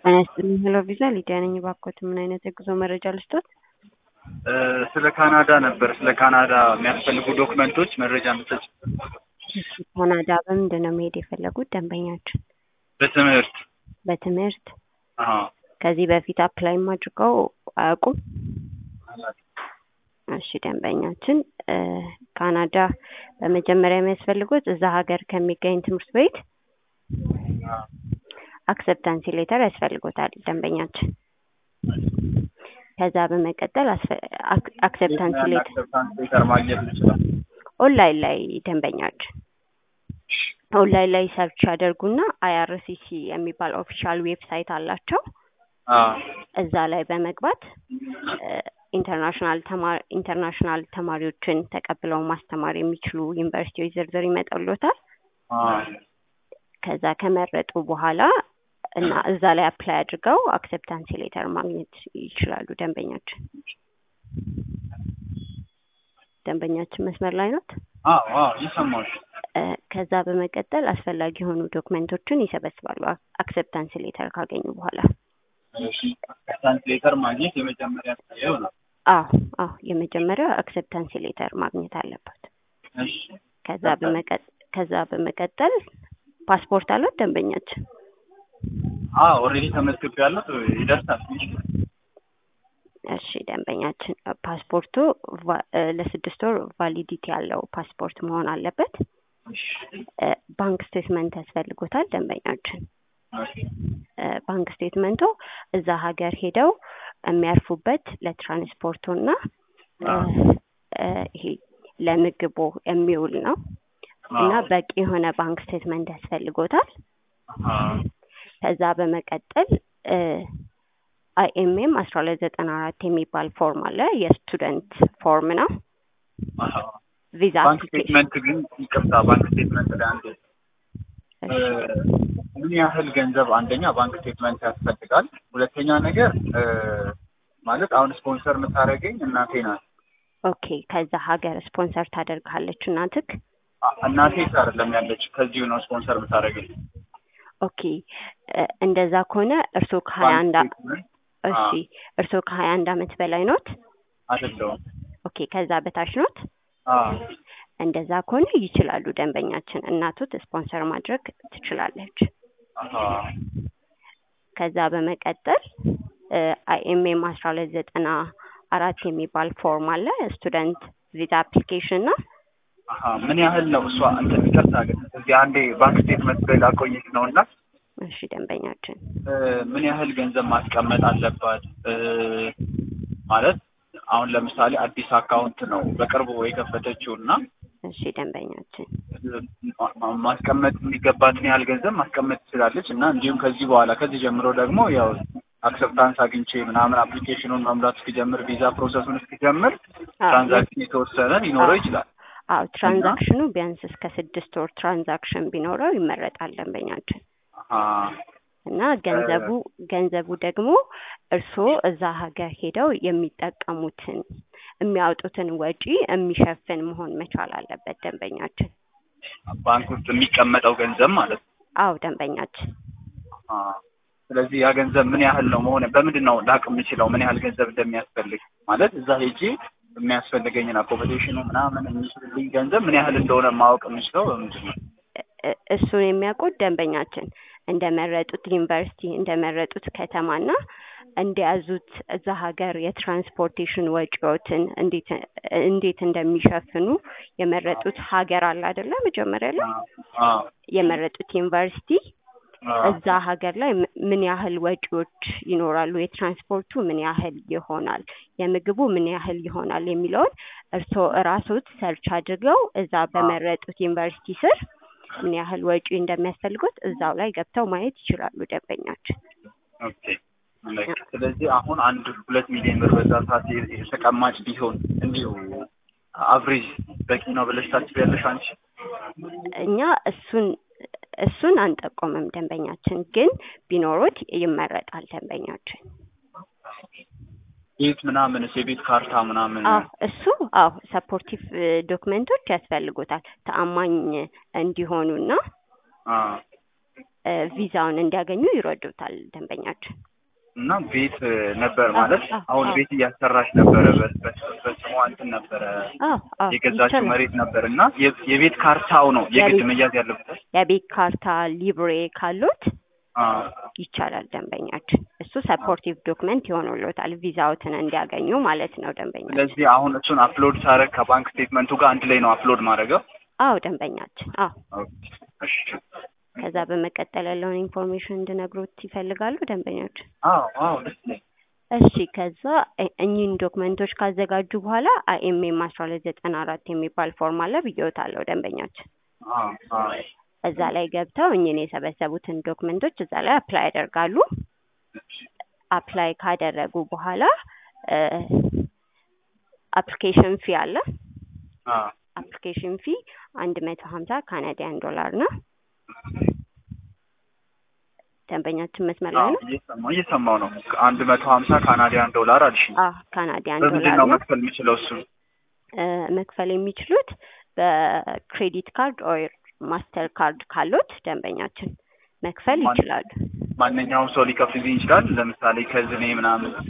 ሄሎ ቪዛ ሊዲያ ነኝ። ባኮት ምን አይነት የጉዞ መረጃ ልስጦት? ስለ ካናዳ ነበር። ስለ ካናዳ የሚያስፈልጉ ዶክመንቶች መረጃ እንድትሰጪ። ካናዳ በምንድን ነው መሄድ የፈለጉት ደንበኛችን? በትምህርት። በትምህርት? አዎ። ከዚህ በፊት አፕላይ አድርገው አያውቁም? እሺ ደንበኛችን ካናዳ በመጀመሪያ የሚያስፈልጉት እዛ ሀገር ከሚገኝ ትምህርት ቤት አክሰፕታንስ ሌተር ያስፈልጎታል ደንበኛችን። ከዛ በመቀጠል አክሰፕታንስ ሌተር ማግኘት ይችላል ኦንላይን ላይ ደንበኛችን ኦንላይን ላይ ሰርች ያደርጉና IRCC የሚባል ኦፊሻል ዌብሳይት አላቸው። እዛ ላይ በመግባት ኢንተርናሽናል ተማሪዎችን ተቀብለው ማስተማር የሚችሉ ዩኒቨርሲቲዎች ዝርዝር ይመጣልዎታል። ከዛ ከመረጡ በኋላ እና እዛ ላይ አፕላይ አድርገው አክሰፕታንስ ሌተር ማግኘት ይችላሉ ደንበኛችን። ደንበኛችን መስመር ላይ ነው? አዎ ይሰማል። ከዛ በመቀጠል አስፈላጊ የሆኑ ዶክመንቶችን ይሰበስባሉ አክሰፕታንስ ሌተር ካገኙ በኋላ። እሺ አክሰፕታንስ ሌተር ማግኘት የመጀመሪያ ስራው ነው። አዎ የመጀመሪያ አክሰፕታንስ ሌተር ማግኘት አለበት። እሺ ከዛ በመቀጠል ፓስፖርት አለው ደንበኛችን? ኦሬዲ ተመዝግቤያለሁ ይደርሳል። እሺ ደንበኛችን ፓስፖርቱ ለ6 ወር ቫሊዲቲ ያለው ፓስፖርት መሆን አለበት። ባንክ ስቴትመንት ያስፈልጎታል ደንበኛችን። ባንክ ስቴትመንቱ እዛ ሀገር ሄደው የሚያርፉበት ለትራንስፖርቱና ይሄ ለምግቡ የሚውል ነው እና በቂ የሆነ ባንክ ስቴትመንት ያስፈልጎታል። ከዛ በመቀጠል IMM 1294 የሚባል ፎርም አለ። የስቱደንት ፎርም ነው። ቪዛ ባንክ ስቴትመንት ግን ይቅርታ፣ ባንክ ስቴትመንት ላይ አንዴ ምን ያህል ገንዘብ አንደኛ ባንክ ስቴትመንት ያስፈልጋል። ሁለተኛ ነገር ማለት አሁን ስፖንሰር የምታደርገኝ እናቴ ናት። ኦኬ። ከዛ ሀገር ስፖንሰር ታደርጋለች እናትክ? እናቴ አይደለም ያለች ከዚሁ ነው ስፖንሰር የምታደርገኝ። ኦኬ እንደዛ ከሆነ እርስዎ ከ21 ዓመት በላይ ኖት? አይደለም። ኦኬ ከዛ በታች ኖት? እንደዛ ከሆነ ይችላሉ ደንበኛችን። እናቶት ስፖንሰር ማድረግ ትችላለች። ከዛ በመቀጠል IMM 1294 የሚባል ፎርም አለ። ስቱደንት ቪዛ አፕሊኬሽን ነው። ምን ያህል ነው እሷ እንትን ይቅርታ ግን እዚህ አንዴ ባንክ ስቴትመንት ላይ ላቆየት ነውና። እሺ ደንበኛችን ምን ያህል ገንዘብ ማስቀመጥ አለባት? ማለት አሁን ለምሳሌ አዲስ አካውንት ነው በቅርቡ የከፈተችውና እሺ ደንበኛችን ማስቀመጥ የሚገባትን ያህል ገንዘብ ማስቀመጥ ትችላለች እና እንዲሁም ከዚህ በኋላ ከዚህ ጀምሮ ደግሞ ያው አክሰፕታንስ አግኝቼ ምናምን አፕሊኬሽኑን መምራት እስኪጀምር ቪዛ ፕሮሰሱን እስኪጀምር ትራንዛክሽን የተወሰነ ሊኖረው ይችላል። ትራንዛክሽኑ ቢያንስ እስከ 6 ወር ትራንዛክሽን ቢኖረው ይመረጣል ደንበኛችን። እና ገንዘቡ ደግሞ እርስዎ እዛ ሀገር ሄደው የሚያወጡትን ወጪ የሚሸፍን መሆን መቻል አለበት ደንበኛችን። ባንክ ውስጥ የሚቀመጠው ገንዘብ ማለት ነው? አዎ ደንበኛችን። ስለዚህ ያ ገንዘብ ምን ያህል ነው መሆን በምንድን ነው ላቅ የምችለው ምን ያህል ገንዘብ እንደሚያስፈልግ? ማለት እዛ ሄጄ የሚያስፈልገኝን አኮሞዴሽኑ ምናምን የሚችልልኝ ገንዘብ ምን ያህል እንደሆነ ማወቅ የምችለው በምንድን ነው? እሱን የሚያውቁት ደንበኛችን እንደመረጡት ዩኒቨርሲቲ እንደመረጡት ከተማና እንደያዙት እዛ ሀገር የትራንስፖርቴሽን ወጪዎችን እንዴት እንደሚሸፍኑ የመረጡት ሀገር አለ አይደለ? መጀመሪያ ላይ የመረጡት ዩኒቨርሲቲ እዛ ሀገር ላይ ምን ያህል ወጪዎች ይኖራሉ፣ የትራንስፖርቱ ምን ያህል ይሆናል፣ የምግቡ ምን ያህል ይሆናል የሚለውን እርስዎ እራስዎት ሰርች አድርገው እዛ በመረጡት ዩኒቨርሲቲ ስር ምን ያህል ወጪ እንደሚያስፈልጉት እዛው ላይ ገብተው ማየት ይችላሉ ደንበኛችን። ኦኬ። ስለዚህ አሁን 1-2 ሚሊዮን ብር በዛ ሰዓት የተቀማጭ ቢሆን እንዲሁ አቨሬጅ በቂ ነው ብለሽ ታስቢያለሽ አንቺ? እኛ እሱን አንጠቆምም ደንበኛችን፣ ግን ቢኖሩት ይመረጣል ደንበኛችን። ቤት ምናምን የቤት ካርታ ምናምን ሰፖርቲቭ ዶክመንቶች ያስፈልጉታል ተአማኝ እንዲሆኑና ቪዛውን እንዲያገኙ ይረዱታል ደንበኛችን። እና ቤት ነበር ማለት አሁን ቤት እያሰራች ነበረ በስሟ እንትን ነበረ የገዛችው መሬት ነበር እና የቤት ካርታው ነው የግድ መያዝ ያለበት። የቤት ካርታ ሊብሬ ካሉት ይቻላል ደንበኛችን። እሱ ሰፖርቲቭ ዶክመንት ይሆንልዎታል ቪዛዎትን እንዲያገኙ ማለት ነው ደንበኛችን። ስለዚህ አሁን እሱን አፕሎድ ሳደርግ ከባንክ ስቴትመንቱ ጋር አንድ ላይ ነው አፕሎድ ማድረገው? አዎ ደንበኛችን። አዎ እሺ። ከዛ በመቀጠል ያለውን ኢንፎርሜሽን እንድነግሮት ይፈልጋሉ ደንበኛችን? አዎ ደስ ይላል። እሺ ከዛ እኚህን ዶክመንቶች ካዘጋጁ በኋላ አይኤምኤም 1294 የሚባል ፎርም አለ ብዬዎታለሁ ደንበኛችን። እዛ ላይ ገብተው እኚህን የሰበሰቡትን ዶክመንቶች እዛ ላይ አፕላይ ያደርጋሉ። አፕላይ ካደረጉ በኋላ አፕሊኬሽን ፊ አለ። አፕሊኬሽን ፊ 150 ካናዲያን ዶላር ነው። ደንበኛችን መስመር ላይ ነው? እየሰማው ነው። 150 ካናዲያን ዶላር አልሽ? ካናዲያን ዶላር በምንድን ነው መክፈል የሚችለው እሱ? መክፈል የሚችሉት በክሬዲት ካርድ ኦር ማስተር ካርድ ካሉት ደንበኛችን መክፈል ይችላሉ። ማንኛውም ሰው ሊከፍል ይችላል። ለምሳሌ ከዝኔ ምናምን